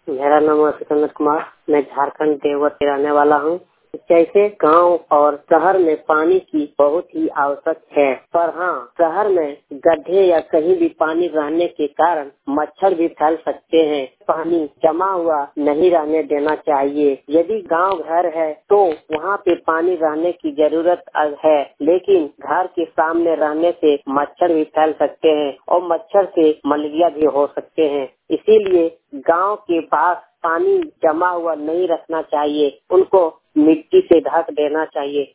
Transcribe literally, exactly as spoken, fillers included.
मेरा नाम है सिकंदर कुमार। मैं झारखंड देवघर से रहने वाला हूँ। जैसे गांव और शहर में पानी की बहुत ही आवश्यक है, पर हाँ, शहर में गड्ढे या कहीं भी पानी रहने के कारण मच्छर भी फैल सकते हैं। पानी जमा हुआ नहीं रहने देना चाहिए। यदि गांव घर है तो वहाँ पे पानी रहने की जरूरत है, लेकिन घर के सामने रहने से मच्छर भी फैल सकते हैं और मच्छर से मलेरिया भी हो सकते हैं। इसीलिए गांव के पास पानी जमा हुआ नहीं रखना चाहिए, उनको मिट्टी से ढक देना चाहिए।